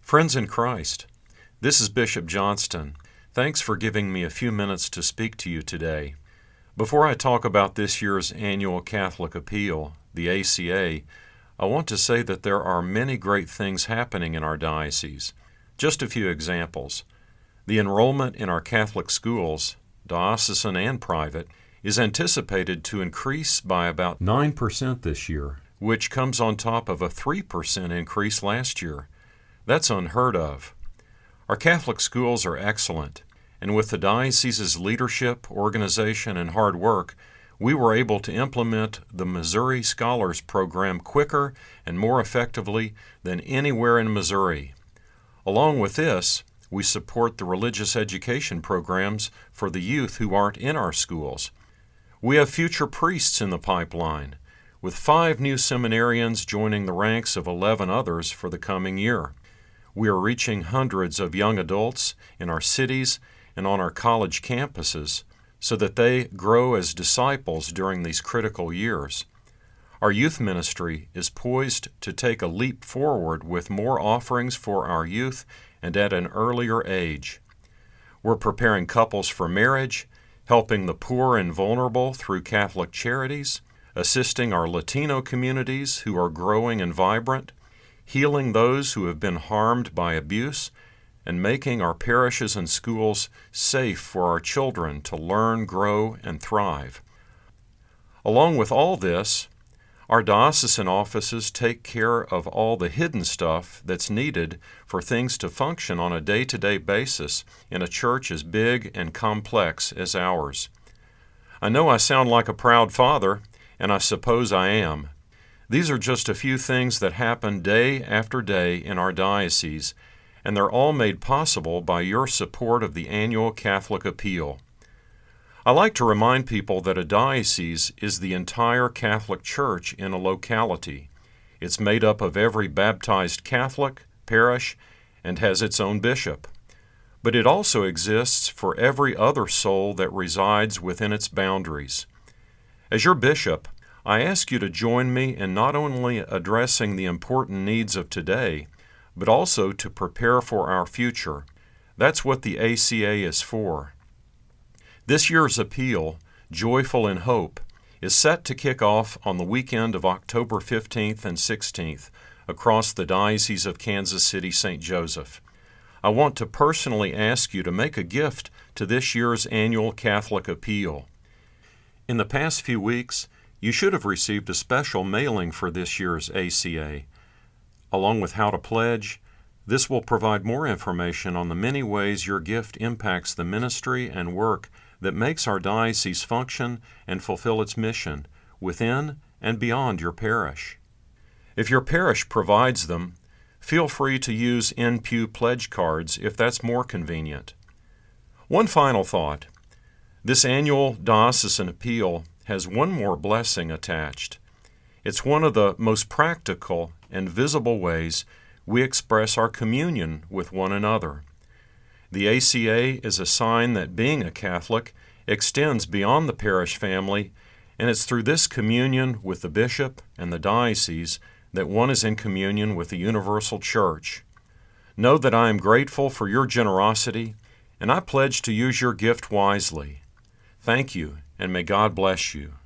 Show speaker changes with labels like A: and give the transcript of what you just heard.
A: Friends in Christ, this is Bishop Johnston. Thanks for giving me a few minutes to speak to you today. Before I talk about this year's annual Catholic Appeal, the ACA, I want to say that there are many great things happening in our diocese. Just a few examples. The enrollment in our Catholic schools, diocesan and private, is anticipated to increase by about 9% this year, which comes on top of a 3% increase last year. That's unheard of. Our Catholic schools are excellent, and with the diocese's leadership, organization, and hard work, we were able to implement the Missouri Scholars Program quicker and more effectively than anywhere in Missouri. Along with this, we support the religious education programs for the youth who aren't in our schools. We have future priests in the pipeline, with 5 new seminarians joining the ranks of 11 others for the coming year. We are reaching hundreds of young adults in our cities and on our college campuses so that they grow as disciples during these critical years. Our youth ministry is poised to take a leap forward with more offerings for our youth and at an earlier age. We're preparing couples for marriage, helping the poor and vulnerable through Catholic charities, assisting our Latino communities who are growing and vibrant, healing those who have been harmed by abuse, and making our parishes and schools safe for our children to learn, grow, and thrive. Along with all this, our diocesan offices take care of all the hidden stuff that's needed for things to function on a day-to-day basis in a church as big and complex as ours. I know I sound like a proud father, and I suppose I am. These are just a few things that happen day after day in our diocese, and they're all made possible by your support of the annual Catholic Appeal. I like to remind people that a diocese is the entire Catholic Church in a locality. It's made up of every baptized Catholic, parish, and has its own bishop. But it also exists for every other soul that resides within its boundaries. As your bishop, I ask you to join me in not only addressing the important needs of today, but also to prepare for our future. That's what the ACA is for. This year's appeal, Joyful in Hope, is set to kick off on the weekend of October 15th and 16th across the Diocese of Kansas City, St. Joseph. I want to personally ask you to make a gift to this year's annual Catholic Appeal. In the past few weeks, you should have received a special mailing for this year's ACA. Along with how to pledge, this will provide more information on the many ways your gift impacts the ministry and work that makes our diocese function and fulfill its mission within and beyond your parish. If your parish provides them, feel free to use in-pew pledge cards if that's more convenient. One final thought. This annual diocesan appeal has one more blessing attached. It's one of the most practical and visible ways we express our communion with one another. The ACA is a sign that being a Catholic extends beyond the parish family, and it's through this communion with the bishop and the diocese that one is in communion with the universal church. Know that I am grateful for your generosity, and I pledge to use your gift wisely. Thank you, and may God bless you.